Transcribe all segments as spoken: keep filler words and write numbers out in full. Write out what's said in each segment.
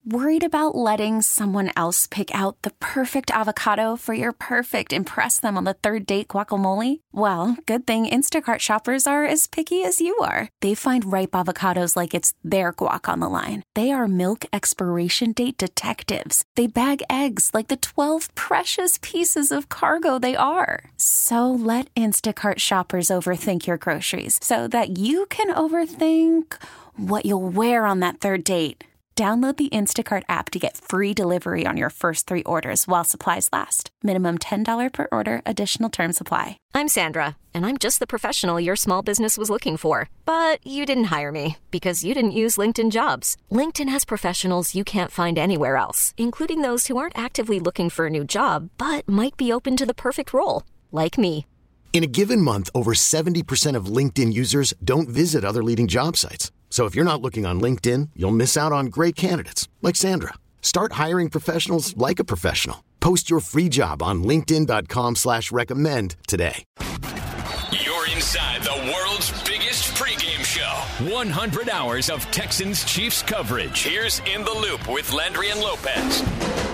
Worried about letting someone else pick out the perfect avocado for your perfect impress them on the third date guacamole? Well, good thing Instacart shoppers are as picky as you are. They find ripe avocados like it's their guac on the line. They are milk expiration date detectives. They bag eggs like the twelve precious pieces of cargo they are. So let Instacart shoppers overthink your groceries so that you can overthink what you'll wear on that third date. Download the Instacart app to get free delivery on your first three orders while supplies last. Minimum ten dollars per order. Additional terms apply. I'm Sandra, and I'm just the professional your small business was looking for. But you didn't hire me because you didn't use LinkedIn Jobs. LinkedIn has professionals you can't find anywhere else, including those who aren't actively looking for a new job, but might be open to the perfect role, like me. In a given month, over seventy percent of LinkedIn users don't visit other leading job sites. So if you're not looking on LinkedIn, you'll miss out on great candidates like Sandra. Start hiring professionals like a professional. Post your free job on linkedin dot com slash recommend today. You're inside the world's biggest pregame show. one hundred hours of Texans Chiefs coverage. Here's In the Loop with Landry and Lopez.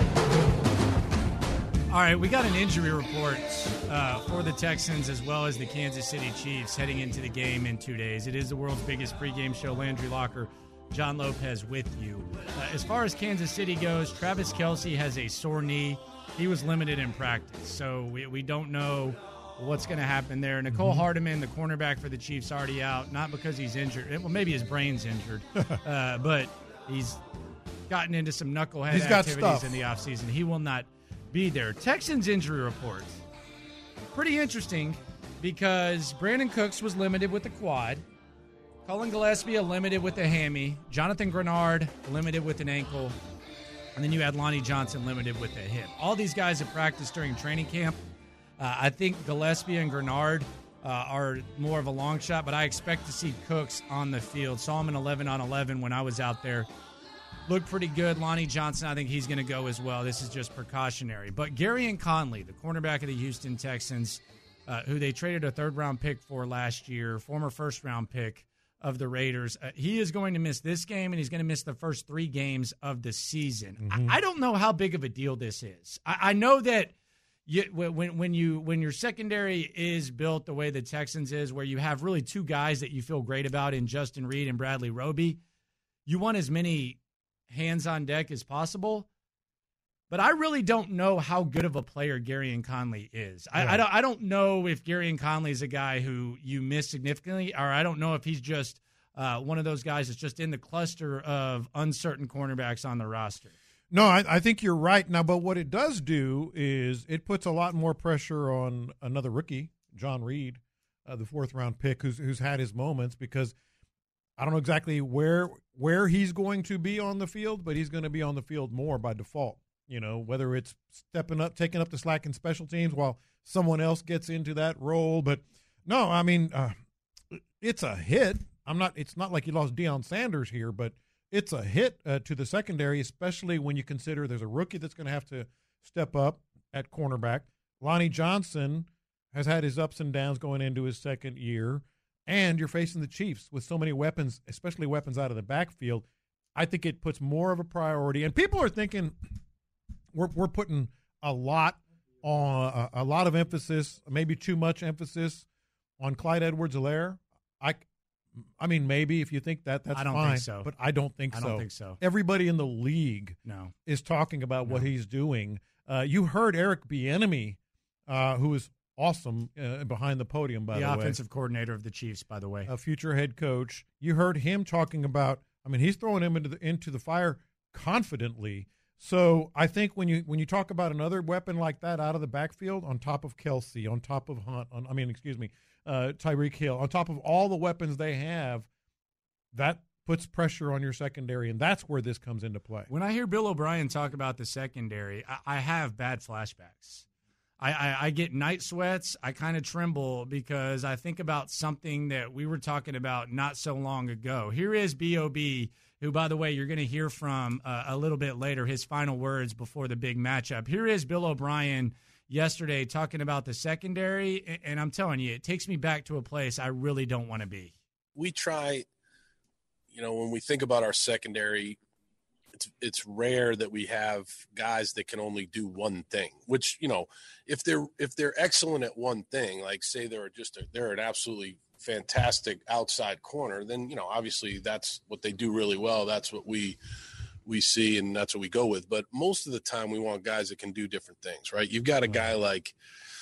All right, we got an injury report uh, for the Texans as well as the Kansas City Chiefs heading into the game in two days. It is the world's biggest pregame show. Landry Locker, John Lopez with you. Uh, as far as Kansas City goes, Travis Kelce has a sore knee. He was limited in practice, so we, we don't know what's going to happen there. Nicole mm-hmm. Hardeman, the cornerback for the Chiefs, already out, not because he's injured. Well, maybe his brain's injured, uh, but he's gotten into some knucklehead he's got activities stuff. in the offseason. He will not be there. Texans injury report. Pretty interesting because Brandon Cooks was limited with the quad. Cullen Gillespie limited with the hammy. Jonathan Grenard limited with an ankle. And then you had Lonnie Johnson limited with the hip. All these guys have practiced during training camp. Uh, I think Gillespie and Grenard uh, are more of a long shot, but I expect to see Cooks on the field. Saw him in eleven on eleven when I was out there. Looked pretty good. Lonnie Johnson, I think he's going to go as well. This is just precautionary. But Garyon Conley, the cornerback of the Houston Texans, uh, who they traded a third-round pick for last year, former first-round pick of the Raiders, uh, he is going to miss this game, and he's going to miss the first three games of the season. Mm-hmm. I, I don't know how big of a deal this is. I, I know that you, when, when, you, when your secondary is built the way the Texans is, where you have really two guys that you feel great about in Justin Reed and Bradley Roby, you want as many hands on deck as possible, but I really don't know how good of a player Garyon Conley is. I, yeah. I don't. I don't know if Garyon Conley is a guy who you miss significantly, or I don't know if he's just uh, one of those guys that's just in the cluster of uncertain cornerbacks on the roster. No, I, I think you're right now. But what it does do is it puts a lot more pressure on another rookie, John Reed, uh, the fourth round pick, who's who's had his moments because. I don't know exactly where where he's going to be on the field, but he's going to be on the field more by default. You know, whether it's stepping up, taking up the slack in special teams while someone else gets into that role. But no, I mean, uh, it's a hit. I'm not. It's not like you lost Deion Sanders here, but it's a hit uh, to the secondary, especially when you consider there's a rookie that's going to have to step up at cornerback. Lonnie Johnson has had his ups and downs going into his second year. And you're facing the Chiefs with so many weapons, especially weapons out of the backfield. I think it puts more of a priority. And people are thinking we're we're putting a lot on a, a lot of emphasis, maybe too much emphasis on Clyde Edwards-Helaire. I, I mean, maybe if you think that, that's fine. I don't fine, think so. But I don't think I so. I don't think so. Everybody in the league no. is talking about no. what he's doing. Uh, you heard Eric Bieniemy, uh, who is awesome uh, behind the podium, by the, the way. The offensive coordinator of the Chiefs, by the way. A future head coach. You heard him talking about, I mean, he's throwing him into the into the fire confidently. So I think when you when you talk about another weapon like that out of the backfield, on top of Kelce, on top of Hunt, on, I mean, excuse me, uh, Tyreek Hill, on top of all the weapons they have, that puts pressure on your secondary, and that's where this comes into play. When I hear Bill O'Brien talk about the secondary, I, I have bad flashbacks. I, I, I get night sweats. I kind of tremble because I think about something that we were talking about not so long ago. Here is B O B, who, by the way, you're going to hear from uh, a little bit later, his final words before the big matchup. Here is Bill O'Brien yesterday talking about the secondary, and I'm telling you, it takes me back to a place I really don't want to be. We try, you know, when we think about our secondary, it's it's rare that we have guys that can only do one thing. Which, you know, if they're if they're excellent at one thing, like say they're just a, they're an absolutely fantastic outside corner, then you know obviously that's what they do really well. That's what we we see, and that's what we go with. But most of the time, we want guys that can do different things, right? You've got a guy like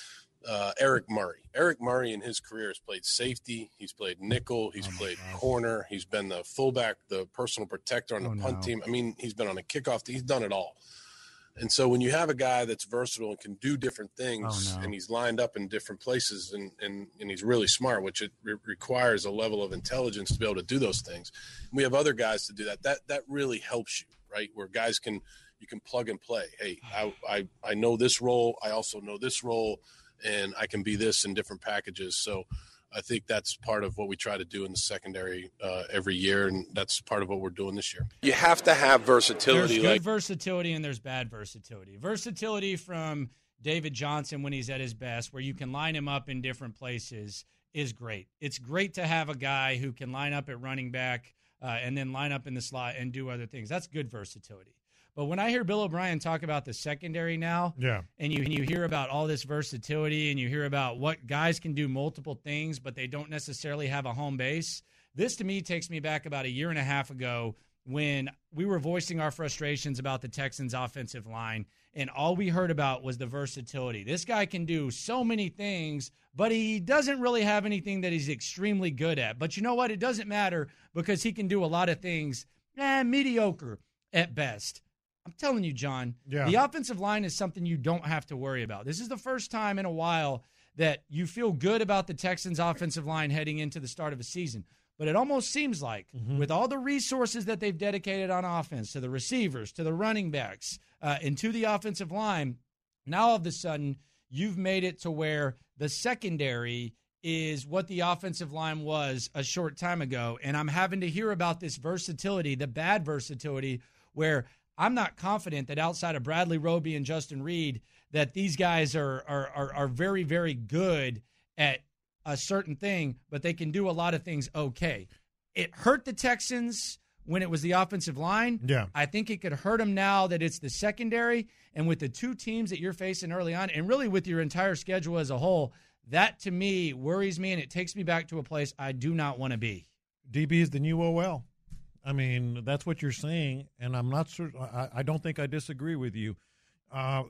uh, Eric Murray. Eric Murray in his career has played safety. He's played nickel. He's oh played gosh. corner. He's been the fullback, the personal protector on the oh, punt no. team. I mean, he's been on a kickoff. He's done it all. And so when you have a guy that's versatile and can do different things, oh, no. and he's lined up in different places, and, and, and he's really smart, which it re- requires a level of intelligence to be able to do those things. And we have other guys to do that. That that really helps you, right? Where guys can you can plug and play. Hey, I, I, I know this role. I also know this role, and I can be this in different packages. So I think that's part of what we try to do in the secondary uh, every year, and that's part of what we're doing this year. You have to have versatility. There's good like- versatility and there's bad versatility. Versatility from David Johnson when he's at his best, where you can line him up in different places, is great. It's great to have a guy who can line up at running back uh, and then line up in the slot and do other things. That's good versatility. But when I hear Bill O'Brien talk about the secondary now, yeah. and you and you hear about all this versatility and you hear about what guys can do multiple things, but they don't necessarily have a home base, this to me takes me back about a year and a half ago when we were voicing our frustrations about the Texans' offensive line, and all we heard about was the versatility. This guy can do so many things, but he doesn't really have anything that he's extremely good at. But you know what? It doesn't matter because he can do a lot of things eh, mediocre at best. I'm telling you, John, yeah. the offensive line is something you don't have to worry about. This is the first time in a while that you feel good about the Texans' offensive line heading into the start of a season. But it almost seems like mm-hmm. with all the resources that they've dedicated on offense, to the receivers, to the running backs, uh, and to the offensive line, now all of a sudden you've made it to where the secondary is what the offensive line was a short time ago. And I'm having to hear about this versatility, the bad versatility, where I'm not confident that outside of Bradley Roby and Justin Reed that these guys are, are are are very, very good at a certain thing, but they can do a lot of things okay. It hurt the Texans when it was the offensive line. Yeah. I think it could hurt them now that it's the secondary, and with the two teams that you're facing early on, and really with your entire schedule as a whole, that to me worries me, and it takes me back to a place I do not want to be. D B is the new O L. I mean, that's what you're saying, and I'm not sure. I, I don't think I disagree with you. Uh,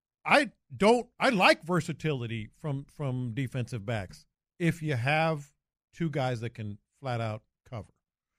I don't. I like versatility from from defensive backs. If you have two guys that can flat out cover,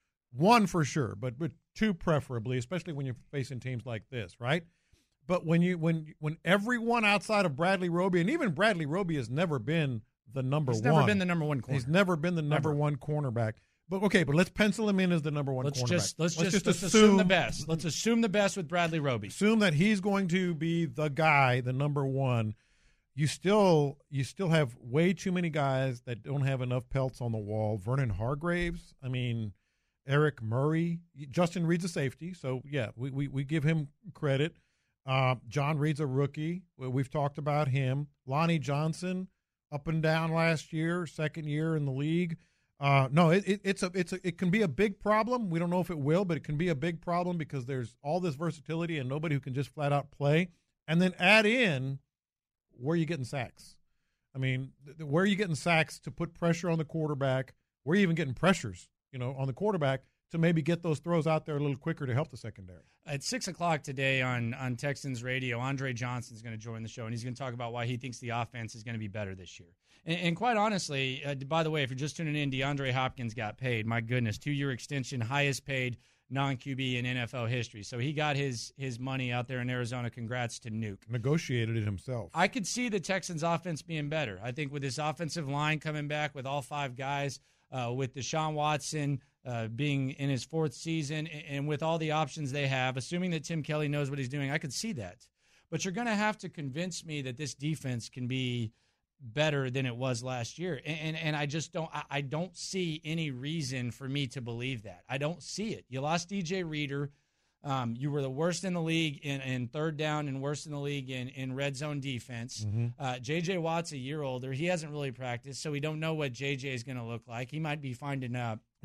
one for sure, but but two preferably, especially when you're facing teams like this, right? But when you when when everyone outside of Bradley Roby, and even Bradley Roby has never been the number He's one. He's never been the number one corner. He's never been the number never. one cornerback. But okay, but let's pencil him in as the number one let's cornerback. Just, let's, let's just let's assume, assume the best. Let's assume the best with Bradley Roby. Assume that he's going to be the guy, the number one. You still you still have way too many guys that don't have enough pelts on the wall. Vernon Hargraves, I mean, Eric Murray, Justin Reed's a safety, so yeah, we we, we give him credit. Uh, John Reed's a rookie. We've talked about him. Lonnie Johnson, up and down last year, second year in the league. Uh, no, it, it, it's a, it's a, it can be a big problem. We don't know if it will, but it can be a big problem because there's all this versatility and nobody who can just flat out play. And then add in where are you getting sacks? I mean, th- where are you getting sacks to put pressure on the quarterback? Where are you even getting pressures, you know, on the quarterback to maybe get those throws out there a little quicker to help the secondary? At six o'clock today on, on Texans radio, Andre Johnson's going to join the show, and he's going to talk about why he thinks the offense is going to be better this year. And, and quite honestly, uh, by the way, if you're just tuning in, DeAndre Hopkins got paid. My goodness, two-year extension, highest paid non-Q B in N F L history. So he got his his money out there in Arizona. Congrats to Nuke. Negotiated it himself. I could see the Texans' offense being better. I think with this offensive line coming back with all five guys, uh, with Deshaun Watson uh, being in his fourth season, and, and with all the options they have, assuming that Tim Kelly knows what he's doing, I could see that. But you're going to have to convince me that this defense can be better than it was last year. And, and and I just don't I, I don't see any reason for me to believe that. I don't see it. You lost D J Reader. Um, you were the worst in the league in, in third down and worst in the league in, in red zone defense. Mm-hmm. Uh, J J Watt's a year older. He hasn't really practiced, so we don't know what J J is going to look like. He might be finding uh,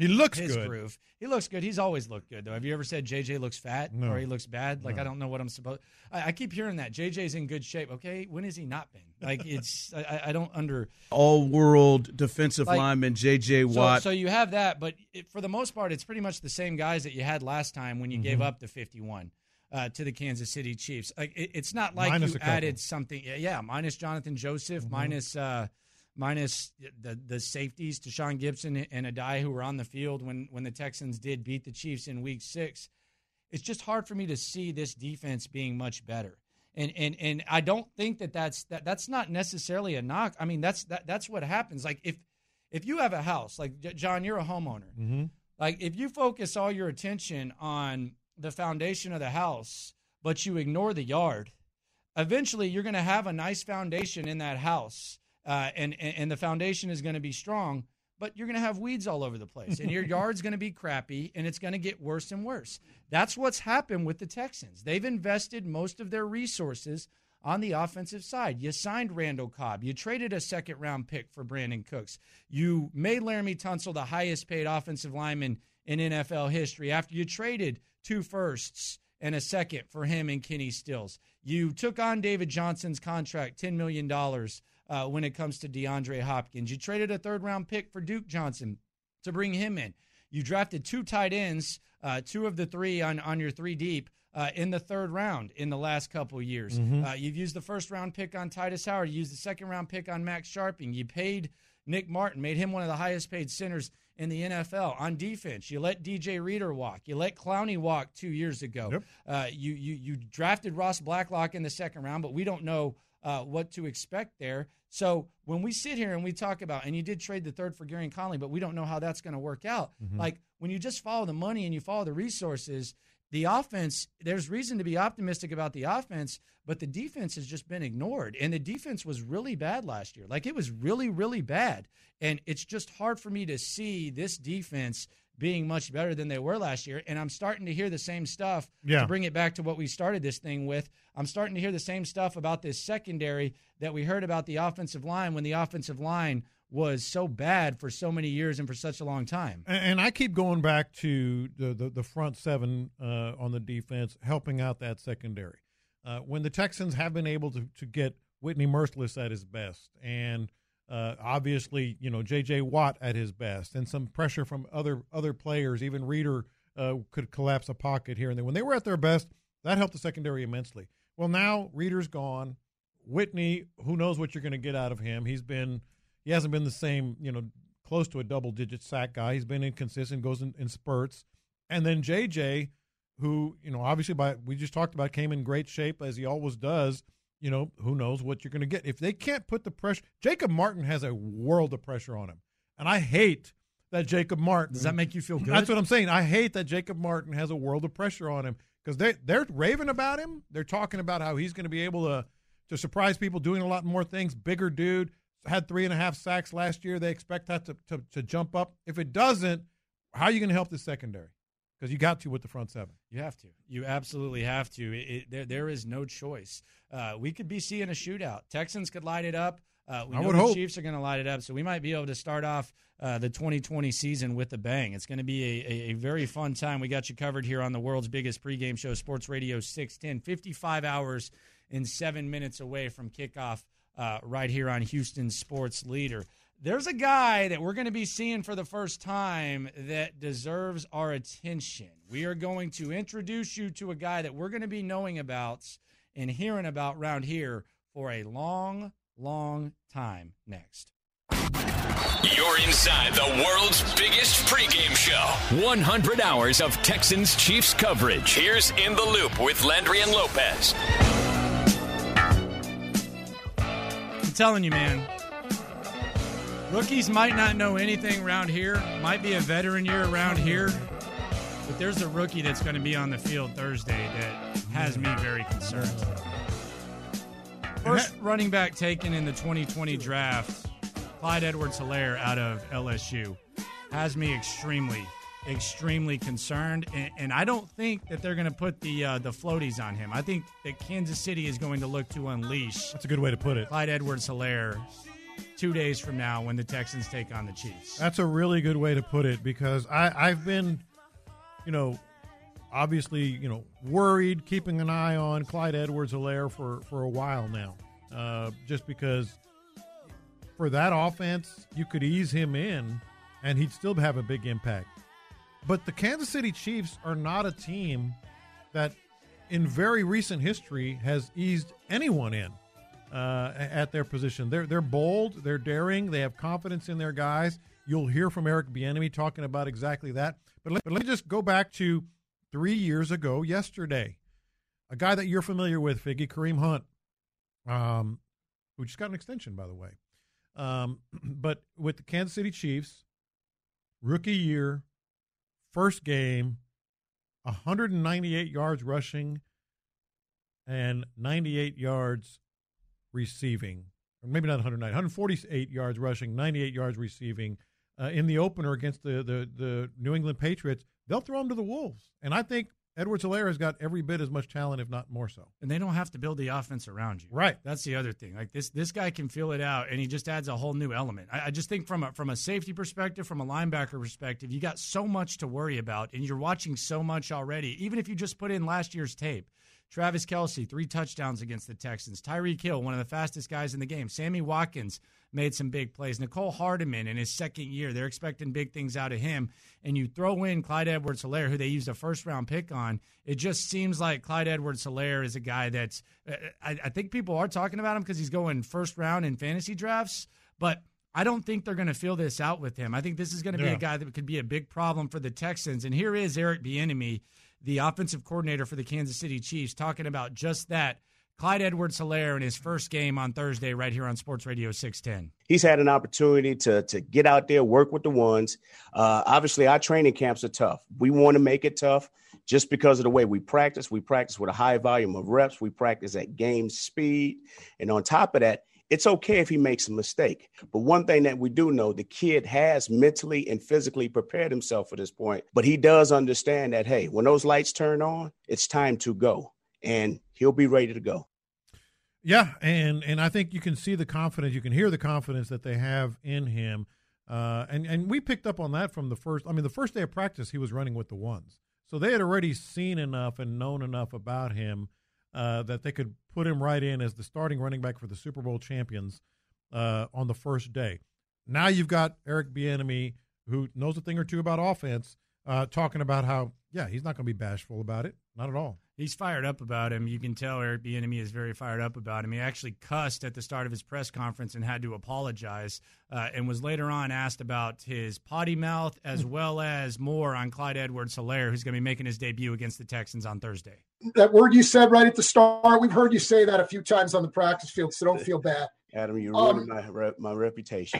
He looks his good. groove. He looks good. He's always looked good, though. Have you ever said J J looks fat No. or he looks bad? Like, No. I don't know what I'm supposed I, I keep hearing that. J J's in good shape. Okay, when has he not been? Like, it's I, I don't under all-world defensive like, lineman J J so, Watt. so you have that, but it, for the most part, it's pretty much the same guys that you had last time when you mm-hmm. gave up the fifty-one uh, to the Kansas City Chiefs. Like, it, it's not like minus you added something. Yeah, minus Jonathan Joseph, mm-hmm. minus uh, minus the the safeties, Tashawn Gibson and Adai, who were on the field when when the Texans did beat the Chiefs in Week Six. It's just hard for me to see this defense being much better. And and and I don't think that that's that that's not necessarily a knock. I mean, that's that that's what happens. Like if if you have a house, like John, you're a homeowner. Mm-hmm. Like if you focus all your attention on the foundation of the house, but you ignore the yard, eventually you're going to have a nice foundation in that house, uh, and, and and the foundation is going to be strong. But you're going to have weeds all over the place, and your yard's going to be crappy, and it's going to get worse and worse. That's what's happened with the Texans. They've invested most of their resources on the offensive side. You signed Randall Cobb. You traded a second-round pick for Brandon Cooks. You made Laramie Tunsil the highest-paid offensive lineman in N F L history after you traded two firsts and a second for him and Kenny Stills. You took on David Johnson's contract, ten million dollars. Uh, when it comes to DeAndre Hopkins. You traded a third-round pick for Duke Johnson to bring him in. You drafted two tight ends, uh, two of the three on, on your three deep, uh, in the third round in the last couple of years. Mm-hmm. Uh, you've used the first-round pick on Titus Howard. You used the second-round pick on Max Sharping. You paid Nick Martin, made him one of the highest-paid centers in the N F L. On defense, you let D J Reader walk. You let Clowney walk two years ago. Yep. Uh, you, you, you drafted Ross Blacklock in the second round, but we don't know uh, what to expect there. So when we sit here and we talk about, and you did trade the third for Gary Conley, but we don't know how that's going to work out. Mm-hmm. Like when you just follow the money and you follow the resources, the offense, there's reason to be optimistic about the offense, but the defense has just been ignored. And the defense was really bad last year. Like it was really, really bad. And it's just hard for me to see this defense being much better than they were last year. And I'm starting to hear the same stuff yeah. to bring it back to what we started this thing with. I'm starting to hear the same stuff about this secondary that we heard about the offensive line when the offensive line was so bad for so many years and for such a long time. And, and I keep going back to the, the, the front seven uh, on the defense, helping out that secondary. Uh, when the Texans have been able to, to get Whitney Merciless at his best and uh, obviously, you know, J J Watt at his best and some pressure from other other players, even Reader uh, could collapse a pocket here and there. When they were at their best, that helped the secondary immensely. Well, now Reader's gone. Whitney, who knows what you're going to get out of him. He's been – he hasn't been the same, you know, close to a double-digit sack guy. He's been inconsistent, goes in, in spurts. And then J J, who, you know, obviously by we just talked about, came in great shape as he always does. You know, who knows what you're going to get. If they can't put the pressure – Jacob Martin has a world of pressure on him. And I hate that Jacob Martin – Does that make you feel good? That's what I'm saying. I hate that Jacob Martin has a world of pressure on him because they, they're raving about him. They're talking about how he's going to be able to, to surprise people, doing a lot more things. Bigger dude. Had three and a half sacks last year. They expect that to, to, to jump up. If it doesn't, how are you going to help the secondary? Because you got to with the front seven. You have to. You absolutely have to. It, it, there, there is no choice. Uh, we could be seeing a shootout. Texans could light it up. Uh, we I know would the hope. Chiefs are going to light it up, so we might be able to start off uh, the twenty twenty season with a bang. It's going to be a, a, a very fun time. We got you covered here on the world's biggest pregame show, Sports Radio six ten, fifty-five hours and seven minutes away from kickoff. Uh, right here on Houston's Sports Leader. There's a guy that we're going to be seeing for the first time that deserves our attention. We are going to introduce you to a guy that we're going to be knowing about and hearing about around here for a long, long time next. You're inside the world's biggest pregame show. one hundred hours of Texans Chiefs coverage. Here's In the Loop with Landry and Lopez. I'm telling you, man, rookies might not know anything around here, might be a veteran year around here, but there's a rookie that's going to be on the field Thursday that has me very concerned. First running back taken in the twenty twenty draft, Clyde Edwards-Helaire out of L S U, has me extremely, extremely concerned, and, and I don't think that they're going to put the uh, the floaties on him. I think that Kansas City is going to look to unleash That's a good way to put it. Clyde Edwards-Helaire two days from now when the Texans take on the Chiefs. That's a really good way to put it, because I, I've been, you know, obviously, you know, worried, keeping an eye on Clyde Edwards-Helaire for, for a while now, uh, just because for that offense, you could ease him in and he'd still have a big impact. But the Kansas City Chiefs are not a team that in very recent history has eased anyone in uh, at their position. They're they're bold, they're daring, they have confidence in their guys. You'll hear from Eric Bieniemy talking about exactly that. But let, but let me just go back to three years ago yesterday. A guy that you're familiar with, Figgy, Kareem Hunt, um, who just got an extension, by the way. Um, but with the Kansas City Chiefs, rookie year, first game, one hundred ninety-eight yards rushing and ninety-eight yards receiving. Or maybe not one hundred ninety, one hundred forty-eight yards rushing, ninety-eight yards receiving. Uh, in the opener against the, the, the New England Patriots, they'll throw him to the Wolves. And I think Edwards-Helaire has got every bit as much talent, if not more so. And they don't have to build the offense around you. Right. That's the other thing. Like this this guy can feel it out, and he just adds a whole new element. I, I just think from a, from a safety perspective, from a linebacker perspective, you got so much to worry about, and you're watching so much already. Even if you just put in last year's tape, Travis Kelce, three touchdowns against the Texans. Tyreek Hill, one of the fastest guys in the game. Sammy Watkins made some big plays. Nicole Hardeman in his second year, they're expecting big things out of him. And you throw in Clyde Edwards-Helaire, who they used a first-round pick on. It just seems like Clyde Edwards-Helaire is a guy that's I, I think people are talking about him because he's going first round in fantasy drafts, but I don't think they're going to feel this out with him. I think this is going to yeah. be a guy that could be a big problem for the Texans. And here is Eric Bieniemy, the offensive coordinator for the Kansas City Chiefs, talking about just that. Clyde Edwards-Helaire in his first game on Thursday right here on Sports Radio six ten. He's had an opportunity to to get out there, work with the ones. Uh, obviously, our training camps are tough. We want to make it tough just because of the way we practice. We practice with a high volume of reps. We practice at game speed. And on top of that, it's okay if he makes a mistake. But one thing that we do know, the kid has mentally and physically prepared himself for this point. But he does understand that, hey, when those lights turn on, it's time to go. And he'll be ready to go. Yeah, and and I think you can see the confidence, you can hear the confidence that they have in him. Uh, and, and we picked up on that from the first, I mean, the first day of practice, he was running with the ones. So they had already seen enough and known enough about him uh, that they could put him right in as the starting running back for the Super Bowl champions uh, on the first day. Now you've got Eric Bieniemy, who knows a thing or two about offense, uh, talking about how, yeah, he's not going to be bashful about it. Not at all. He's fired up about him. You can tell Eric Bieniemy is very fired up about him. He actually cussed at the start of his press conference and had to apologize uh, and was later on asked about his potty mouth as well as more on Clyde Edwards-Helaire, who's going to be making his debut against the Texans on Thursday. That word you said right at the start, we've heard you say that a few times on the practice field, so don't feel bad. Adam, you ruined um, my, rep, my reputation.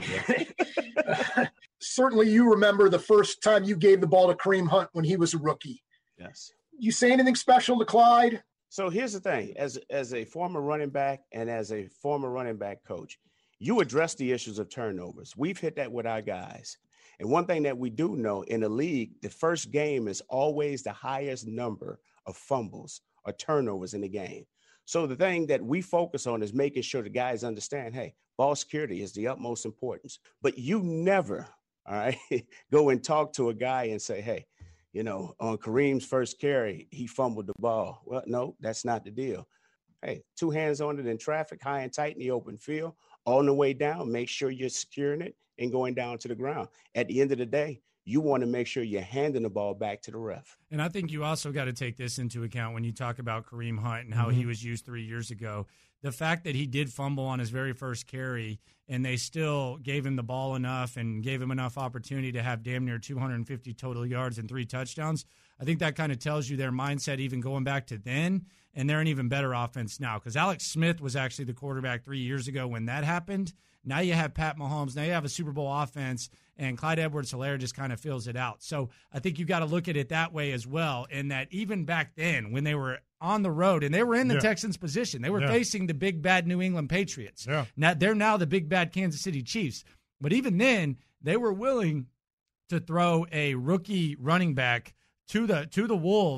uh, certainly you remember the first time you gave the ball to Kareem Hunt when he was a rookie. Yes. You say anything special to Clyde? So here's the thing. As, as a former running back and as a former running back coach, you address the issues of turnovers. We've hit that with our guys. And one thing that we do know in the league, the first game is always the highest number of fumbles or turnovers in the game. So the thing that we focus on is making sure the guys understand, hey, ball security is the utmost importance. But you never, all right, go and talk to a guy and say, hey, you know, on Kareem's first carry, he fumbled the ball. Well, no, that's not the deal. Hey, two hands on it in traffic, high and tight in the open field, on the way down, make sure you're securing it and going down to the ground. At the end of the day, you want to make sure you're handing the ball back to the ref. And I think you also got to take this into account when you talk about Kareem Hunt and how mm-hmm. he was used three years ago. The fact that he did fumble on his very first carry and they still gave him the ball enough and gave him enough opportunity to have damn near two hundred fifty total yards and three touchdowns, I think that kind of tells you their mindset even going back to then, and they're an even better offense now. Because Alex Smith was actually the quarterback three years ago when that happened. Now you have Pat Mahomes. Now you have a Super Bowl offense, and Clyde Edwards-Helaire just kind of fills it out. So I think you got to look at it that way as well, in that even back then when they were on the road and they were in the yeah. Texans' position, they were yeah. facing the big, bad New England Patriots. Yeah. Now they're now the big, bad Kansas City Chiefs. But even then, they were willing to throw a rookie running back to the to the Wolves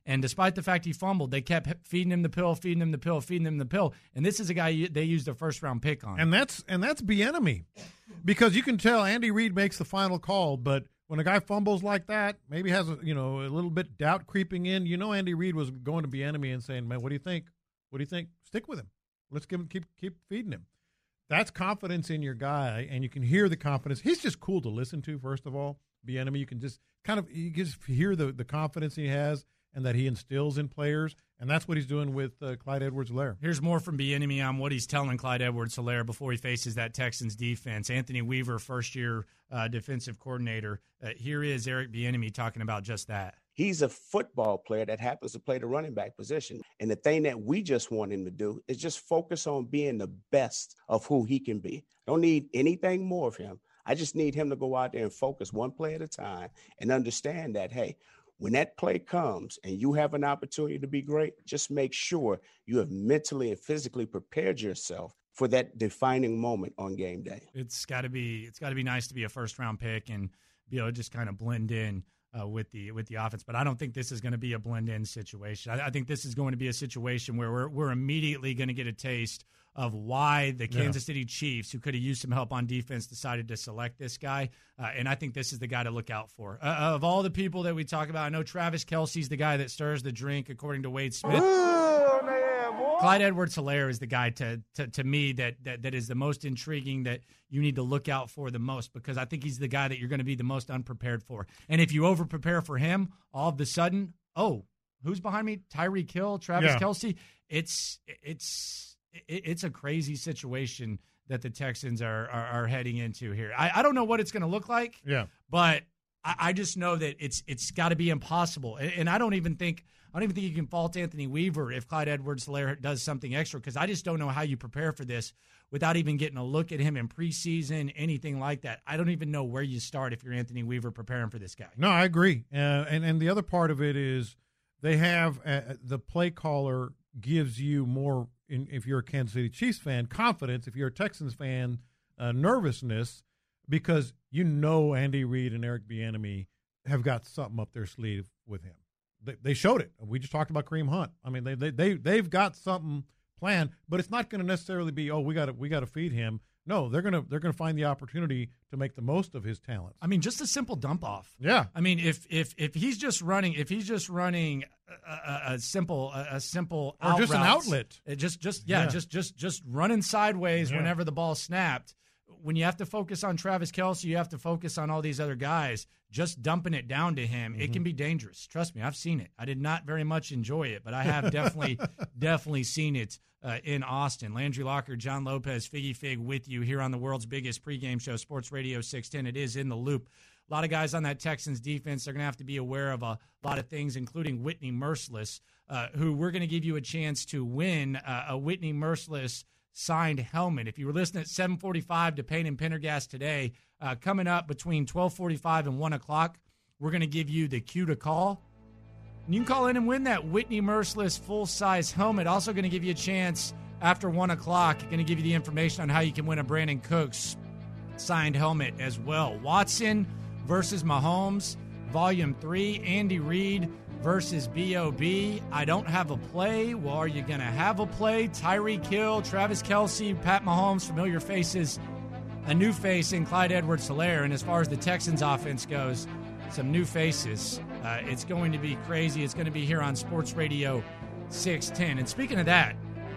And despite the fact he fumbled, they kept feeding him the pill, feeding him the pill, feeding him the pill. And this is a guy they used a first-round pick on. And that's and that's Bieniemy. Because you can tell Andy Reid makes the final call, but when a guy fumbles like that, maybe has a, you know, a little bit doubt creeping in, you know Andy Reid was going to Bieniemy and saying, man, what do you think? What do you think? Stick with him. Let's give him, keep keep feeding him. That's confidence in your guy, and you can hear the confidence. He's just cool to listen to, first of all. Bieniemy, you can just kind of you just hear the, the confidence he has and that he instills in players, and that's what he's doing with uh, Clyde Edwards-Helaire. Here's more from Bieniemy on what he's telling Clyde Edwards-Helaire before he faces that Texans defense. Anthony Weaver, first-year uh, defensive coordinator. Uh, here is Eric Bieniemy talking about just that. He's a football player that happens to play the running back position. And the thing that we just want him to do is just focus on being the best of who he can be. Don't need anything more of him. I just need him to go out there and focus one play at a time and understand that, hey, when that play comes and you have an opportunity to be great, just make sure you have mentally and physically prepared yourself for that defining moment on game day. It's got to be it's got to be nice to be a first-round pick and be able to just kind of blend in uh, with the with the offense. But I don't think this is going to be a blend-in situation. I, I think this is going to be a situation where we're we're immediately going to get a taste of why the Kansas yeah. City Chiefs, who could have used some help on defense, decided to select this guy. Uh, and I think this is the guy to look out for. Uh, of all the people that we talk about, I know Travis Kelce's the guy that stirs the drink, according to Wade Smith. Oh, man, boy. Clyde Edwards-Helaire is the guy to, to to me that, that that is the most intriguing, that you need to look out for the most, because I think he's the guy that you're going to be the most unprepared for. And if you over-prepare for him, all of a sudden, oh, who's behind me? Tyreek Hill, Travis yeah. Kelce. It's it's... It's a crazy situation that the Texans are are, are heading into here. I, I don't know what it's going to look like, yeah, but I, I just know that it's it's got to be impossible. And, and I don't even think I don't even think you can fault Anthony Weaver if Clyde Edwards-Helaire does something extra, because I just don't know how you prepare for this without even getting a look at him in preseason, anything like that. I don't even know where you start if you're Anthony Weaver preparing for this guy. No, I agree. Uh, and and the other part of it is they have uh, the play caller gives you more. In, if you're a Kansas City Chiefs fan, confidence. If you're a Texans fan, uh, nervousness, because you know Andy Reid and Eric Bieniemy have got something up their sleeve with him. They, they showed it. We just talked about Kareem Hunt. I mean, they they they they've got something planned, but it's not going to necessarily be, oh, we got to we got to feed him. No, they're gonna they're gonna find the opportunity to make the most of his talents. I mean, just a simple dump off. Yeah. I mean, if if if he's just running, if he's just running a, a, a simple a, a simple or out just routes, an outlet, it just just yeah, yeah, just just just running sideways yeah. whenever the ball snapped. When you have to focus on Travis Kelce, you have to focus on all these other guys. Just dumping it down to him, mm-hmm. it can be dangerous. Trust me, I've seen it. I did not very much enjoy it, but I have definitely, definitely seen it uh, in Austin. Landry Locker, John Lopez, Figgy Fig with you here on the world's biggest pregame show, Sports Radio six ten. It is In the Loop. A lot of guys on that Texans defense are going to have to be aware of a lot of things, including Whitney Merciless, uh, who we're going to give you a chance to win uh, a Whitney Merciless signed helmet. If you were listening at seven forty-five to Payne and Pendergast today, uh, coming up between twelve forty-five and one o'clock, we're going to give you the cue to call. And you can call in and win that Whitney Merciless full-size helmet. Also going to give you a chance after one o'clock. Going to give you the information on how you can win a Brandon Cooks signed helmet as well. Watson versus Mahomes, Volume three. Andy Reid versus B O B. I don't have a play. Well, are you going to have a play? Tyreek Hill, Travis Kelce, Pat Mahomes, familiar faces. A new face in Clyde Edwards-Helaire. And as far as the Texans offense goes, some new faces. Uh, it's going to be crazy. It's going to be here on Sports Radio six ten. And speaking of that,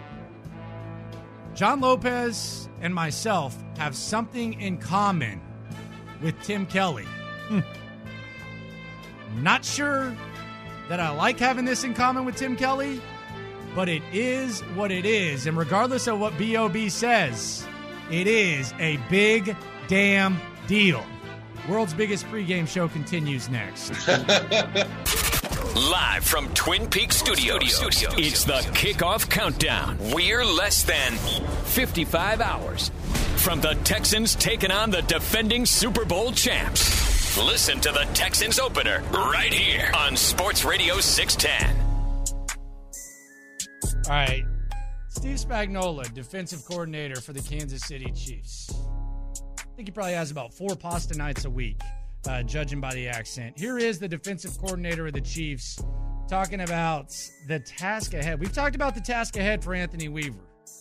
John Lopez and myself have something in common with Tim Kelly. Hmm. Not sure that I like having this in common with Tim Kelly, but it is what it is. And regardless of what B O B says, it is a big damn deal. World's biggest pregame show continues next. Live from Twin Peaks Studios, Studios, it's the Kickoff Countdown. We're less than fifty-five hours from the Texans taking on the defending Super Bowl champs. Listen to the Texans opener right here on Sports Radio six ten. All right. Steve Spagnuolo, defensive coordinator for the Kansas City Chiefs. I think he probably has about four pasta nights a week, uh, judging by the accent. Here is the defensive coordinator of the Chiefs talking about the task ahead. We've talked about the task ahead for Anthony Weaver.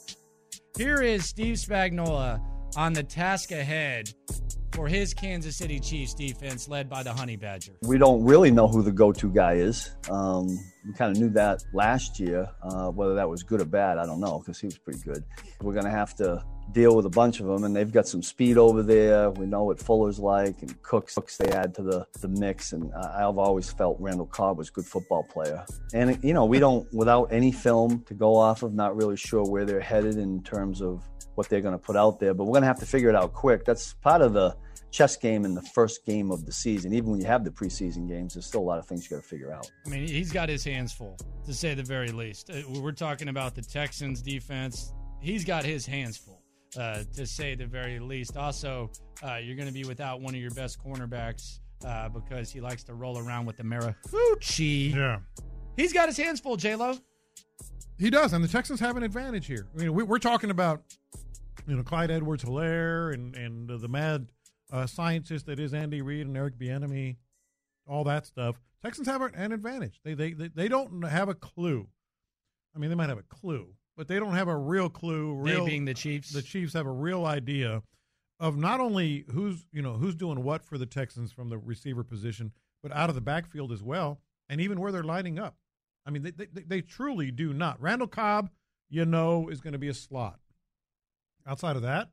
Here is Steve Spagnuolo on the task ahead for his Kansas City Chiefs defense led by the Honey Badger. We don't really know who the go-to guy is. Um, we kind of knew that last year. Uh, whether that was good or bad, I don't know, because he was pretty good. We're going to have to deal with a bunch of them, and they've got some speed over there. We know what Fuller's like, and Cooks, Cooks they add to the, the mix, and I've always felt Randall Cobb was a good football player. And, you know, we don't, without any film to go off of, not really sure where they're headed in terms of what they're going to put out there, but we're going to have to figure it out quick. That's part of the chess game in the first game of the season. Even when you have the preseason games, there's still a lot of things you got to figure out. I mean, he's got his hands full, to say the very least. We're talking about the Texans defense. He's got his hands full, uh, to say the very least. Also, uh, you're going to be without one of your best cornerbacks uh, because he likes to roll around with the Mariucci. Yeah. He's got his hands full, J-Lo. He does, and the Texans have an advantage here. I mean, we, we're talking about, you know, Clyde Edwards-Helaire and, and uh, the mad uh, scientist that is Andy Reid and Eric Bieniemy, all that stuff. Texans have an advantage. They, they they they don't have a clue. I mean, they might have a clue, but they don't have a real clue. Real, they being the Chiefs. The Chiefs have a real idea of not only who's you know who's doing what for the Texans from the receiver position, but out of the backfield as well, and even where they're lining up. I mean, they they, they truly do not. Randall Cobb, you know, is going to be a slot. Outside of that,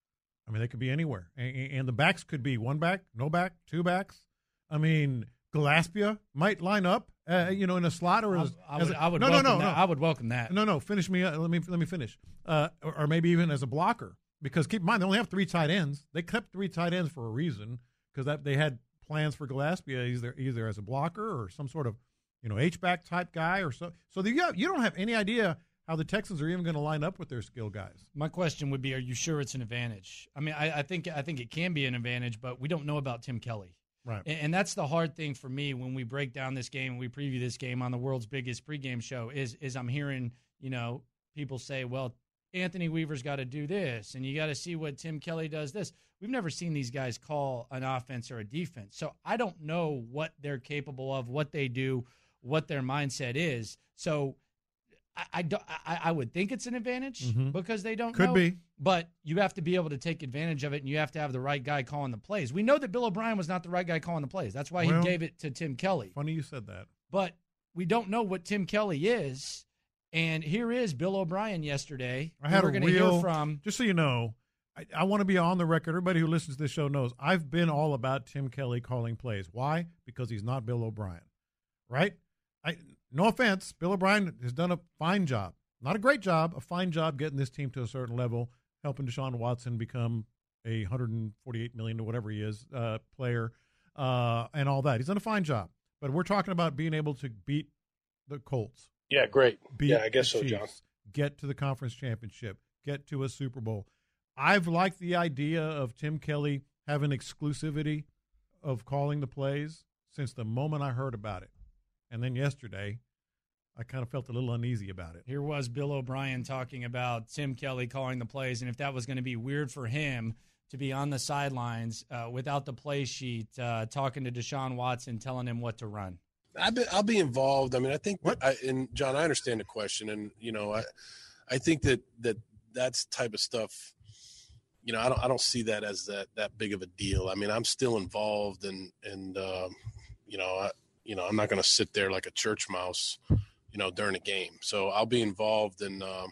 I mean, they could be anywhere. And, and the backs could be one back, no back, two backs. I mean, Gillespie might line up, uh, you know, in a slot or as, I, I as would, a, I would no, welcome no, no, that. no. I would welcome that. No, no, finish me. Uh, let me let me finish. Uh, or, or maybe even as a blocker, because keep in mind they only have three tight ends. They kept three tight ends for a reason, because that they had plans for Gillespie either either as a blocker or some sort of, you know, H-back type guy or so. So the, you, have, you don't have any idea how the Texans are even going to line up with their skill guys. My question would be, are you sure it's an advantage? I mean, I, I think I think it can be an advantage, but we don't know about Tim Kelly. Right. And, and that's the hard thing for me when we break down this game and we preview this game on the world's biggest pregame show is, is I'm hearing, you know, people say, well, Anthony Weaver's got to do this, and you got to see what Tim Kelly does this. We've never seen these guys call an offense or a defense. So I don't know what they're capable of, what they do, what their mindset is. So I, I, don't, I, I would think it's an advantage mm-hmm. because they don't Could know. be. But you have to be able to take advantage of it, and you have to have the right guy calling the plays. We know that Bill O'Brien was not the right guy calling the plays. That's why well, he gave it to Tim Kelly. Funny you said that. But we don't know what Tim Kelly is. And here is Bill O'Brien yesterday. I had we're a going to real, hear from. Just so you know, I, I want to be on the record. Everybody who listens to this show knows I've been all about Tim Kelly calling plays. Why? Because he's not Bill O'Brien, right? I, no offense, Bill O'Brien has done a fine job. Not a great job, a fine job getting this team to a certain level, helping Deshaun Watson become a one hundred forty-eight million dollars or whatever he is uh, player uh, and all that. He's done a fine job. But we're talking about being able to beat the Colts. Yeah, great. Beat yeah, I guess the so, Chiefs, John. Get to the conference championship, get to a Super Bowl. I've liked the idea of Tim Kelly having exclusivity of calling the plays since the moment I heard about it. And then yesterday, I kind of felt a little uneasy about it. Here was Bill O'Brien talking about Tim Kelly calling the plays, and if that was going to be weird for him to be on the sidelines uh, without the play sheet, uh, talking to Deshaun Watson, telling him what to run. I'll be, I'll be involved. I mean, I think, what? I, and John, I understand the question, and you know, I, I think that that that's type of stuff. You know, I don't, I don't see that as that that big of a deal. I mean, I'm still involved, and and um, you know, I, you know, I'm not going to sit there like a church mouse, you know, during a game. So I'll be involved in, um,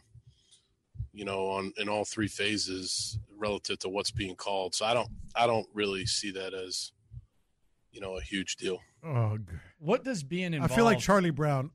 you know, on in all three phases relative to what's being called. So I don't, I don't really see that as, you know, a huge deal. Ugh. What does being involved? I feel like Charlie Brown.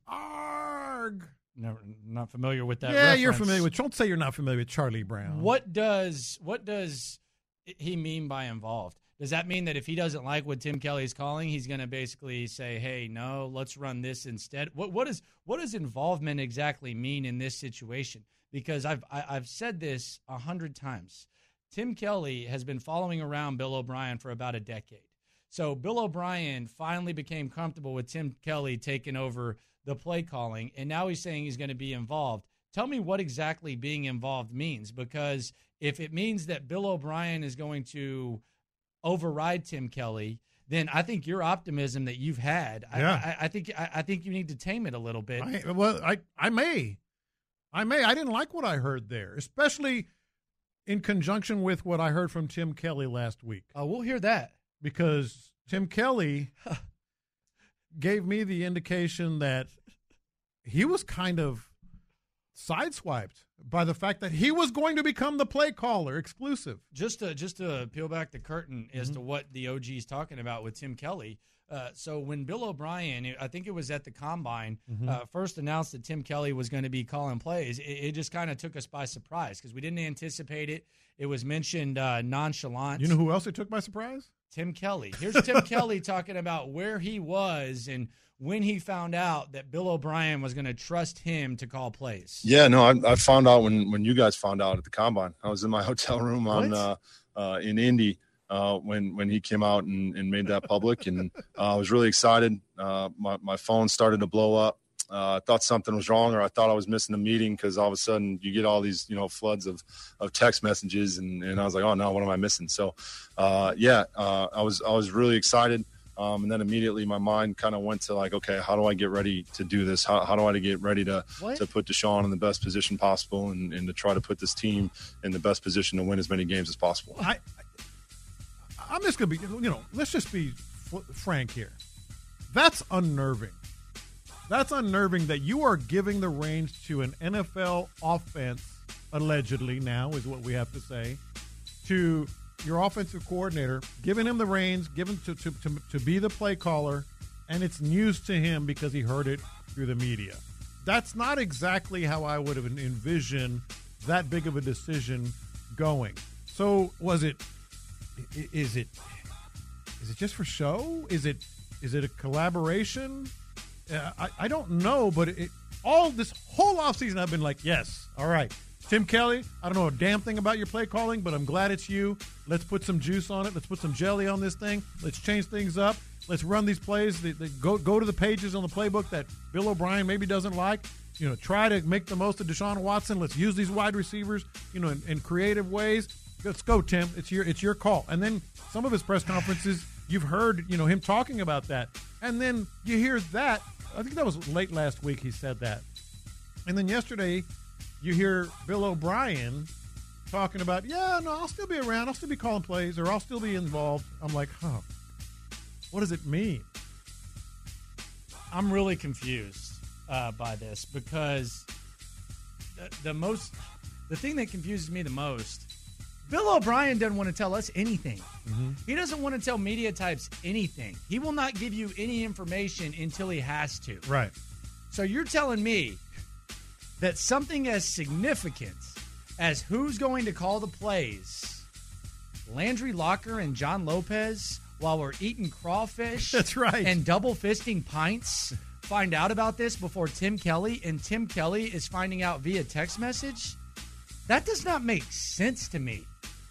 Arg. Never, not familiar with that. Yeah, reference. You're familiar with. Don't say you're not familiar with Charlie Brown. What does what does he mean by involved? Does that mean that if he doesn't like what Tim Kelly's calling, he's going to basically say, "Hey, no, let's run this instead"? What what is what does involvement exactly mean in this situation? Because I've I, I've said this a hundred times. Tim Kelly has been following around Bill O'Brien for about a decade. So Bill O'Brien finally became comfortable with Tim Kelly taking over the play calling, and now he's saying he's going to be involved. Tell me what exactly being involved means, because if it means that Bill O'Brien is going to override Tim Kelly, then I think your optimism that you've had, Yeah. I, I, I think I, I think you need to tame it a little bit. I, well, I, I may. I may. I didn't like what I heard there, especially in conjunction with what I heard from Tim Kelly last week. Oh, we'll hear that. Because Tim Kelly gave me the indication that he was kind of sideswiped by the fact that he was going to become the play caller exclusive. Just to just to peel back the curtain as Mm-hmm. to what the O G is talking about with Tim Kelly. Uh, so when Bill O'Brien, I think it was at the Combine, Mhm. uh, first announced that Tim Kelly was going to be calling plays, it, it just kind of took us by surprise because we didn't anticipate it. It was mentioned uh, nonchalant. You know who else it took by surprise? Tim Kelly. Here's Tim Kelly talking about where he was and when he found out that Bill O'Brien was going to trust him to call plays. Yeah, no, I, I found out when, when you guys found out at the Combine. I was in my hotel room on What? uh, uh, in Indy uh, when when he came out and, and made that public, and uh, I was really excited. Uh, my my phone started to blow up. Uh, I thought something was wrong, or I thought I was missing a meeting because all of a sudden you get all these, you know, floods of, of text messages, and, and I was like, oh no, what am I missing? So, uh, yeah, uh, I was I was really excited, um, and then immediately my mind kind of went to like, okay, how do I get ready to do this? How how do I get ready to What? to put Deshaun in the best position possible, and, and to try to put this team in the best position to win as many games as possible? I, I I'm just gonna be, you know, let's just be f- frank here. That's unnerving. That's unnerving that you are giving the reins to an N F L offense, allegedly now is what we have to say, to your offensive coordinator, giving him the reins, giving to, to, to, to be the play caller, and it's news to him because he heard it through the media. That's not exactly how I would have envisioned that big of a decision going. So was it, i- is it, is it just for show? Is it, is it a collaboration? Uh, I, I don't know, but it, all this whole offseason I've been like, yes, all right. Tim Kelly, I don't know a damn thing about your play calling, but I'm glad it's you. Let's put some juice on it. Let's put some jelly on this thing. Let's change things up. Let's run these plays. They, they go go to the pages on the playbook that Bill O'Brien maybe doesn't like. You know, try to make the most of Deshaun Watson. Let's use these wide receivers, you know, in, in creative ways. Let's go, Tim. It's your it's your call. And then some of his press conferences, you've heard, you know, him talking about that. And then you hear that. I think that was late last week he said that. And then yesterday you hear Bill O'Brien talking about, yeah, no, I'll still be around. I'll still be calling plays, or I'll still be involved. I'm like, huh, what does it mean? I'm really confused uh, by this because the, the most, the thing that confuses me the most, Bill O'Brien doesn't want to tell us anything. Mm-hmm. He doesn't want to tell media types anything. He will not give you any information until he has to. Right. So you're telling me that something as significant as who's going to call the plays, Landry Locker and John Lopez, while we're eating crawfish That's right. and double fisting pints, find out about this before Tim Kelly, and Tim Kelly is finding out via text message? That does not make sense to me.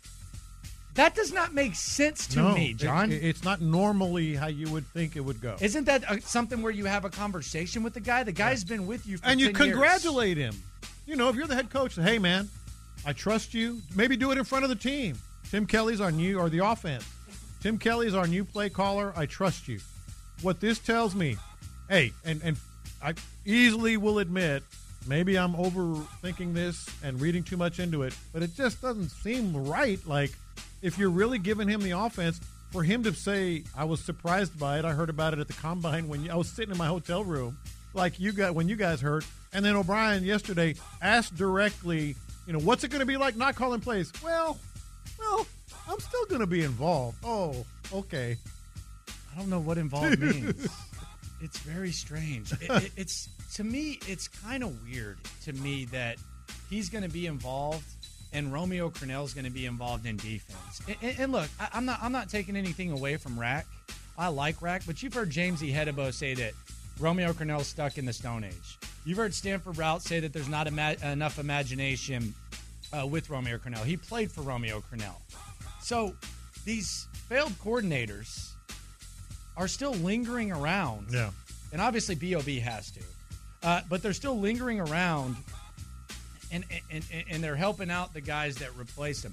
That does not make sense to no, me, John. It, it's not normally how you would think it would go. Isn't that uh, something where you have a conversation with the guy? The guy's been with you for and you ten years. congratulate him. You know, if you're the head coach, hey, man, I trust you. Maybe do it in front of the team. Tim Kelly's our new, or the offense. Tim Kelly's our new play caller. I trust you. What this tells me, hey, and, and I easily will admit, maybe I'm overthinking this and reading too much into it, but it just doesn't seem right. Like, if you're really giving him the offense, for him to say, I was surprised by it. I heard about it at the Combine when I was sitting in my hotel room, like you got when you guys heard. And then O'Brien yesterday asked directly, you know, what's it going to be like not calling plays? Well, well, I'm still going to be involved. Oh, okay. I don't know what involved means. It's very strange. It, it, it's to me, it's kind of weird to me that he's going to be involved and Romeo Crennel's going to be involved in defense. And, and, and look, I, I'm not I'm not taking anything away from Rack. I like Rack, but you've heard James E. Hedebo say that Romeo Crennel's stuck in the Stone Age. You've heard Stanford Rout say that there's not ima- enough imagination uh, with Romeo Crennel. He played for Romeo Crennel. So these failed coordinators are still lingering around. Yeah. And obviously B O B has to. Uh, but they're still lingering around, and, and, and, and they're helping out the guys that replace them.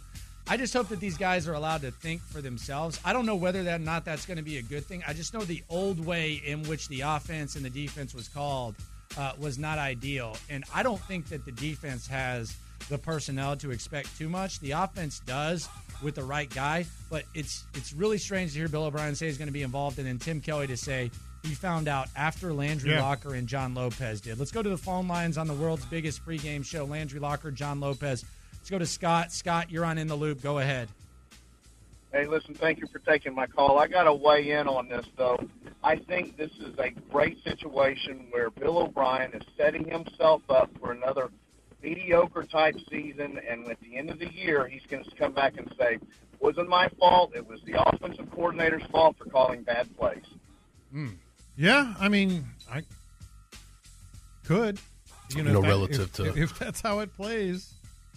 I just hope that these guys are allowed to think for themselves. I don't know whether that or not that's going to be a good thing. I just know the old way in which the offense and the defense was called uh, was not ideal. And I don't think that the defense has the personnel to expect too much. The offense does with the right guy, but it's it's really strange to hear Bill O'Brien say he's going to be involved, and then Tim Kelly to say he found out after Landry Yeah. Locker and John Lopez did. Let's go to the phone lines on the world's biggest pregame show, Landry Locker, John Lopez. Let's go to Scott. Scott, you're on In the Loop. Go ahead. Hey, listen, thank you for taking my call. I got to weigh in on this, though. I think this is a great situation where Bill O'Brien is setting himself up for another mediocre-type season, and at the end of the year, he's going to come back and say, it wasn't my fault. It was the offensive coordinator's fault for calling bad plays. Mm. Yeah, I mean, I could. You know, You know if that- relative if, to- if, if that's how it plays.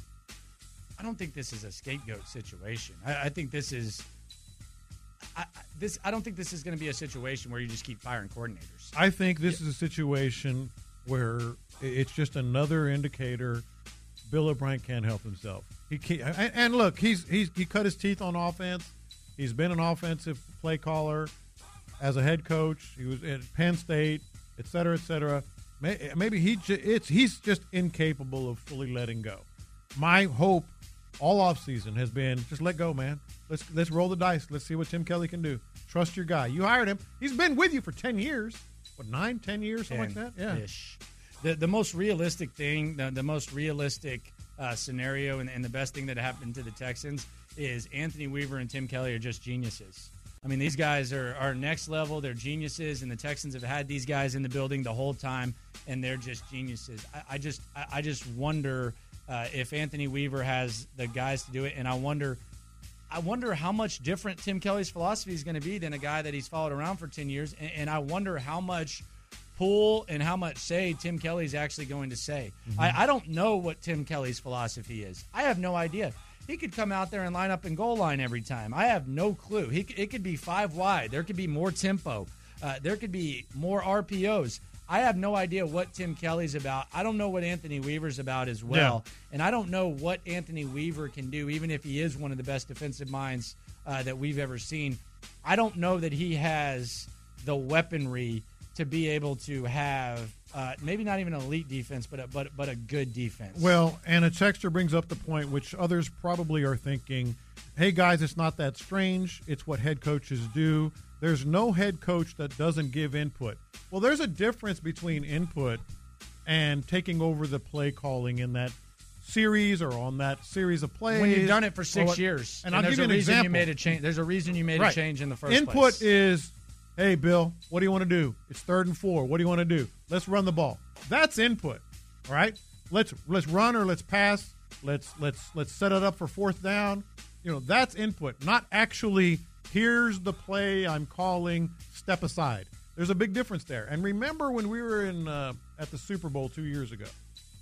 I don't think this is a scapegoat situation. I, I think this is I, I- this. I don't think this is going to be a situation where you just keep firing coordinators. I think this is a situation where it's just another indicator Bill O'Brien can't help himself. He can't, and, and look, he's he's he cut his teeth on offense. He's been an offensive play caller as a head coach. He was at Penn State, et cetera, et cetera. May- Maybe he ju- it's he's just incapable of fully letting go. My hope all offseason has been just let go, man. Let's let's roll the dice. Let's see what Tim Kelly can do. Trust your guy. You hired him. He's been with you for ten years. What, nine, ten years, something like that? Yeah. Ish. The the most realistic thing, the, the most realistic uh, scenario, and, and the best thing that happened to the Texans is Anthony Weaver and Tim Kelly are just geniuses. I mean, these guys are, are next level. They're geniuses, and the Texans have had these guys in the building the whole time, and they're just geniuses. I, I just I, I just wonder uh, if Anthony Weaver has the guys to do it, and I wonder I wonder how much different Tim Kelly's philosophy is going to be than a guy that he's followed around for ten years, and, and I wonder how much pull and how much say Tim Kelly's actually going to say. Mm-hmm. I, I don't know what Tim Kelly's philosophy is. I have no idea. He could come out there and line up in goal line every time. I have no clue. He, it could be five wide. There could be more tempo. Uh, there could be more R P Os. I have no idea what Tim Kelly's about. I don't know what Anthony Weaver's about as well. Yeah. And I don't know what Anthony Weaver can do, even if he is one of the best defensive minds uh, that we've ever seen. I don't know that he has the weaponry to be able to have uh, maybe not even an elite defense, but a, but but a good defense. Well, and a texter brings up the point, which others probably are thinking, hey, guys, it's not that strange. It's what head coaches do. There's no head coach that doesn't give input. Well, there's a difference between input and taking over the play calling in that series or on that series of plays. When you've done it for six what, years, and, and I'll there's give you a an reason example. you made a change. There's a reason you made right. a change in the first input place. Input is, hey, Bill, what do you want to do? It's third and four. What do you want to do? Let's run the ball. That's input. All right? Let's let's run or let's pass. Let's let's let's set it up for fourth down. You know, that's input, not actually here's the play I'm calling, step aside. There's a big difference there. And remember when we were in uh, at the Super Bowl two years ago,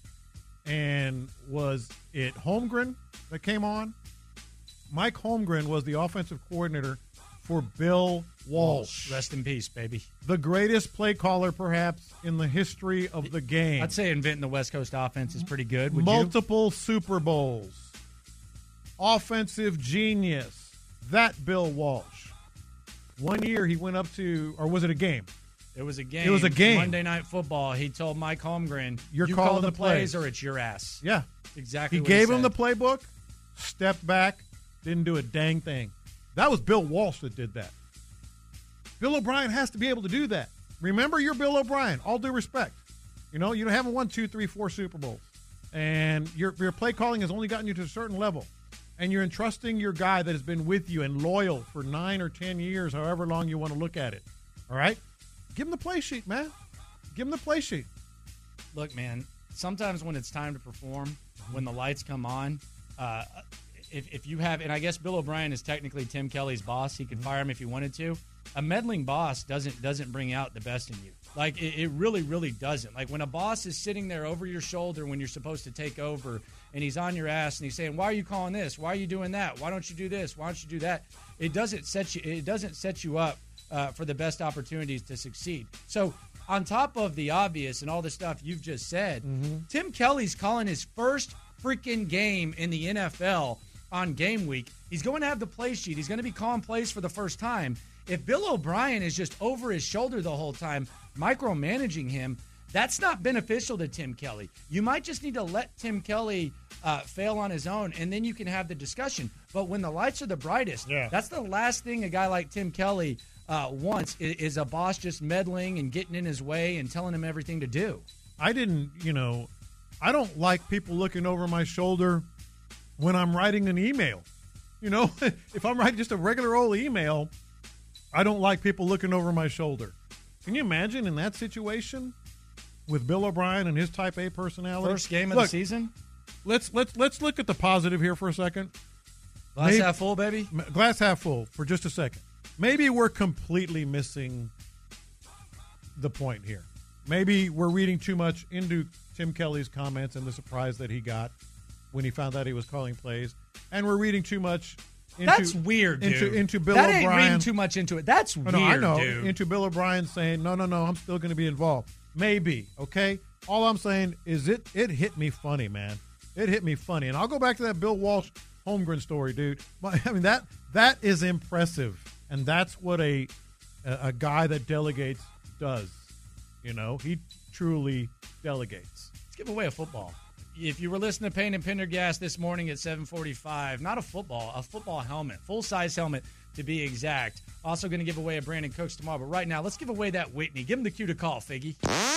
and was it Holmgren that came on? Mike Holmgren was the offensive coordinator for Bill Walsh. Rest in peace, baby. The greatest play caller, perhaps, in the history of the game. I'd say inventing the West Coast offense is pretty good. Would Multiple you? Super Bowls. Offensive genius. That Bill Walsh. One year he went up to, or was it a game? It was a game. It was a game. Monday Night Football. He told Mike Holmgren, You're you calling call the the plays, plays or it's your ass. Yeah. Exactly He what gave he him the said. playbook, stepped back, didn't do a dang thing. That was Bill Walsh that did that. Bill O'Brien has to be able to do that. Remember, you're Bill O'Brien. All due respect. You know, you haven't won two, three, four Super Bowls. And your, your play calling has only gotten you to a certain level. And you're entrusting your guy that has been with you and loyal for nine or ten years, however long you want to look at it. All right? Give him the play sheet, man. Give him the play sheet. Look, man, sometimes when it's time to perform, when the lights come on, uh, if, if you have, and I guess Bill O'Brien is technically Tim Kelly's boss. He could fire him if he wanted to. A meddling boss doesn't doesn't bring out the best in you. Like, it, it really, really doesn't. Like, when a boss is sitting there over your shoulder when you're supposed to take over, and he's on your ass and he's saying, why are you calling this? Why are you doing that? Why don't you do this? Why don't you do that? It doesn't set you, it doesn't set you up uh, for the best opportunities to succeed. So on top of the obvious and all the stuff you've just said, mm-hmm. Tim Kelly's calling his first freaking game in the N F L on game week. He's going to have the play sheet. He's going to be calling plays for the first time. If Bill O'Brien is just over his shoulder the whole time, micromanaging him, that's not beneficial to Tim Kelly. You might just need to let Tim Kelly uh, fail on his own, and then you can have the discussion. But when the lights are the brightest, yeah. that's the last thing a guy like Tim Kelly uh, wants is, is a boss just meddling and getting in his way and telling him everything to do. I didn't, you know, I don't like people looking over my shoulder when I'm writing an email. You know, if I'm writing just a regular old email, I don't like people looking over my shoulder. Can you imagine in that situation with Bill O'Brien and his Type A personality? First game of look, the season? Let's let's let's look at the positive here for a second. Glass Maybe, half full, baby? Glass half full for just a second. Maybe we're completely missing the point here. Maybe we're reading too much into Tim Kelly's comments and the surprise that he got when he found out he was calling plays. And we're reading too much into That's weird, dude. Into, into Bill that O'Brien. That ain't reading too much into it. That's oh, weird, no, I know. dude. Into Bill O'Brien saying, no, no, no, I'm still going to be involved. Maybe, okay? All I'm saying is it it hit me funny, man. It hit me funny. And I'll go back to that Bill Walsh Holmgren story, dude. I mean, that that is impressive. And that's what a a, a guy that delegates does. You know, he truly delegates. Let's give away a football. If you were listening to Payne and Pendergast this morning at seven forty-five, not a football, a football helmet, full-size helmet to be exact. Also going to give away a Brandon Cooks tomorrow. But right now, let's give away that Whitney. Give him the cue to call, Figgy.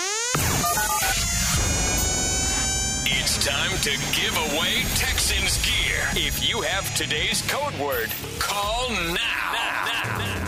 It's time to give away Texans gear. If you have today's code word, call now. now, now.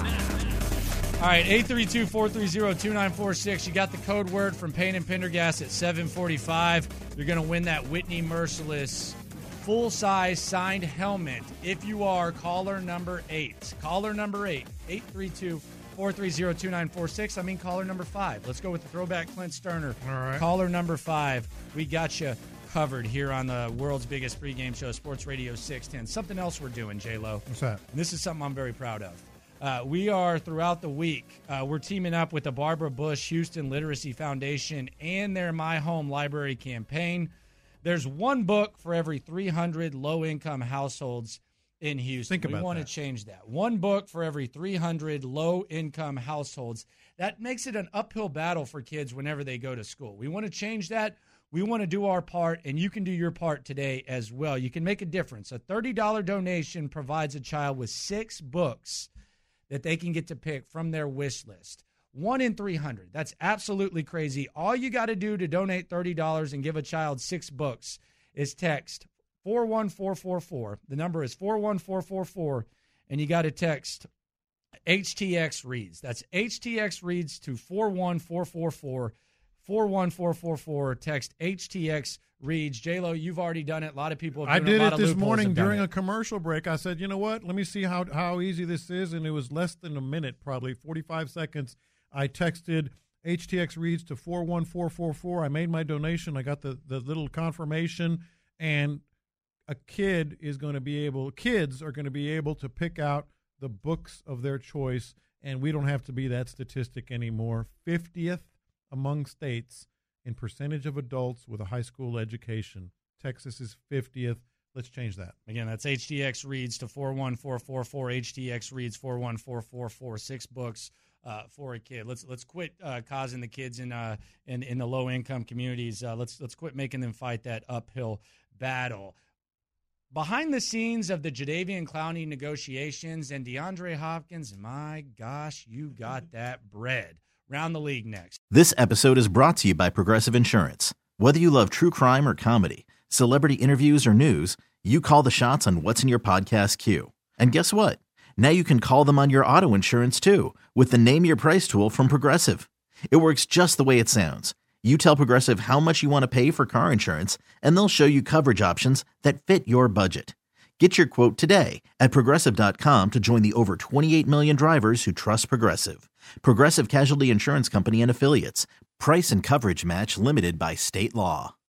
All right, eight three two, four three zero, two nine four six. You got the code word from Payne and Pendergast at seven forty-five. You're going to win that Whitney Merciless full-size signed helmet if you are caller number eight. Caller number eight, eight three two, four three zero, two nine four six. I mean caller number five. Let's go with the throwback Clint Sterner. All right. Caller number five. We got you covered here on the world's biggest pregame show, Sports Radio six ten. Something else we're doing, J-Lo. What's that? And this is something I'm very proud of. Uh, we are, throughout the week, uh, we're teaming up with the Barbara Bush Houston Literacy Foundation and their My Home Library campaign. There's one book for every three hundred low-income households in Houston. Think about we want that. to change that. One book for every three hundred low-income households. That makes it an uphill battle for kids whenever they go to school. We want to change that. We want to do our part, and you can do your part today as well. You can make a difference. A thirty dollars donation provides a child with six books that they can get to pick from their wish list. One in three hundred. That's absolutely crazy. All you got to do to donate thirty dollars and give a child six books is text four one four four four. The number is four one four four four, and you got to text H T X Reads. That's H T X Reads to four one four four four. four one four four four. Text H T X Reads. J-Lo, you've already done it. A lot of people have I done it. did A lot it of this loopholes morning have done during it. a commercial break. I said, you know what? Let me see how, how easy this is. And it was less than a minute, probably forty-five seconds. I texted H T X Reads to four one four four four. I made my donation. I got the, the little confirmation. And a kid is going to be able, kids are going to be able to pick out the books of their choice. And we don't have to be that statistic anymore. fiftieth among states in percentage of adults with a high school education. Texas is fiftieth. Let's change that. Again, that's H T X Reads to four one four four four. H T X Reads four one four four four. Six books uh, for a kid. Let's let's quit uh, causing the kids in uh in, in the low income communities. Uh, let's let's quit making them fight that uphill battle. Behind the scenes of the Jadeveon Clowney negotiations and DeAndre Hopkins, my gosh, you got that bread. Round the league next. This episode is brought to you by Progressive Insurance. Whether you love true crime or comedy, celebrity interviews or news, you call the shots on what's in your podcast queue. And guess what? Now you can call them on your auto insurance too with the Name Your Price tool from Progressive. It works just the way it sounds. You tell Progressive how much you want to pay for car insurance, and they'll show you coverage options that fit your budget. Get your quote today at Progressive dot com to join the over twenty-eight million drivers who trust Progressive. Progressive Casualty Insurance Company and Affiliates. Price and coverage match limited by state law.